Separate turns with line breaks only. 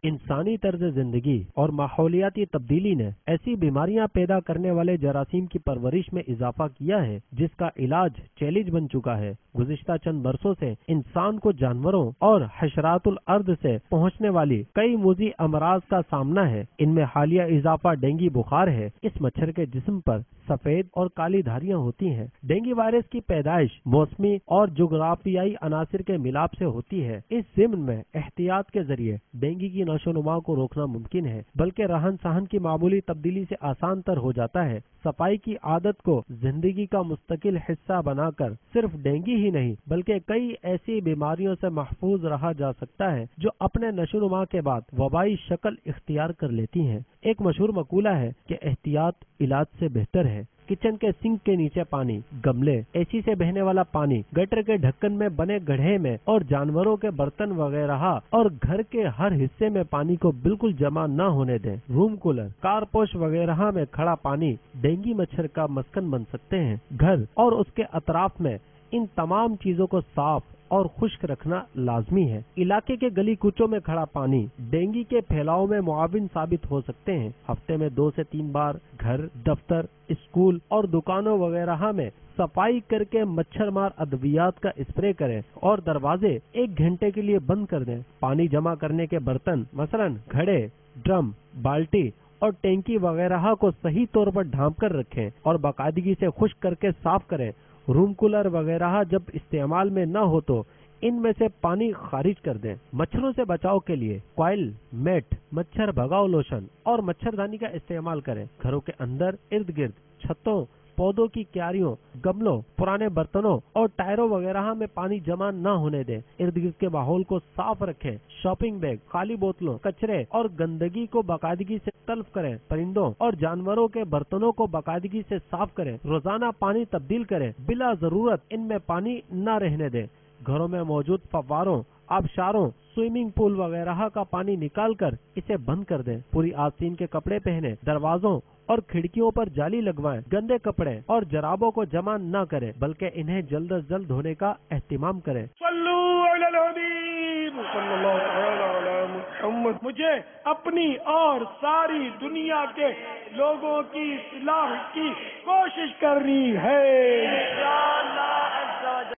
इंसानी तर्ज जिंदगी और माहौलियाती तब्दीली ने ऐसी बीमारियां पैदा करने वाले जरासीम की परवरिश में इजाफा किया है जिसका इलाज चैलेंज बन चुका है। गुज़िश्ता चंद बरसों से इंसान को जानवरों और हशरातुल अर्द से पहुंचने वाली कई मुज़ी अमराज का सामना है। इनमें हालिया इजाफा डेंगू बुखार है। इस मच्छर के जिस्म पर सफेद और काली धारियां होती हैं। डेंगू वायरस की पैदाइश मौसमी और जुगराफियाई अनासिर के मिलाप से होती है। इस ज़िम्न में एहतियात के जरिए डेंगू की नशोनुमा को रोकना मुमकिन है, बल्कि रहन सहन की मामूली तब्दीली से आसान तर हो जाता है। सफाई की आदत को जिंदगी का मुस्तकिल हिस्सा बनाकर सिर्फ डेंगू ही नहीं बल्कि कई ऐसी बीमारियों से महफूज रहा जा सकता है जो अपने नशोनुमा के बाद वबाई शक्ल इख्तियार कर लेती हैं। एक मशहूर मकूला है कि एहतियात इलाज से बेहतर है। किचन के सिंक के नीचे पानी, गमले, एसी से बहने वाला पानी, गटर के ढक्कन में बने गड्ढे में और जानवरों के बर्तन वगैरह और घर के हर हिस्से में पानी को बिल्कुल जमा न होने दें। रूम कूलर, कारपोश वगैरह में खड़ा पानी डेंगू मच्छर का मस्कन बन सकते हैं। घर और उसके अतराफ में इन तमाम चीजों को साफ और खुश्क रखना लाजमी है। इलाके के गली कूचों में खड़ा पानी डेंगू के फैलाव में मुआविन साबित हो सकते हैं। हफ्ते में 2 से 3 बार घर, दफ्तर, स्कूल और दुकानों वगैरह में सफाई करके मच्छर मार अद्वियात का स्प्रे करें और दरवाजे 1 घंटे के लिए बंद कर दें। पानी जमा करने के बर्तन मसलन घड़े, ड्रम, बाल्टी और टैंकी वगैरह को सही तौर पर ढांप कर रखें और बाकायदगी से खुश्क करके साफ करें। रूम कूलर वगैरह जब इस्तेमाल में न हो तो इनमें से पानी खारिज कर दें। मच्छरों से बचाव के लिए कॉइल, मेट, मच्छर भगाओ लोशन और मच्छरदानी का इस्तेमाल करें। घरों के अंदर, इर्द गिर्द, छतों, पौधों की क्यारियों, गमलों, पुराने बर्तनों और टायरों वगैरह में पानी जमा न होने दें। इर्द गिर्द के माहौल को साफ रखें। शॉपिंग बैग, खाली बोतलों, कचरे और गंदगी को बाकायदगी से तल्फ करें। परिंदों और जानवरों के बर्तनों को बाकायदगी से साफ करें। रोजाना पानी तब्दील करें। बिला जरूरत इनमें पानी न रहने दें। घरों में मौजूद फव्वारों, आबशारों, स्विमिंग पूल वगैरह का पानी निकाल कर इसे बंद कर दें। पूरी आस्तीन के कपड़े पहने। दरवाजों और खिड़कियों पर जाली लगवाएं। गंदे कपड़े और जराबों को जमा न करें बल्कि इन्हें जल्द अज जल्द धोने का एहतिमाम करें।
मुझे अपनी और सारी दुनिया के लोगों की इस्लाह की कोशिश करनी है।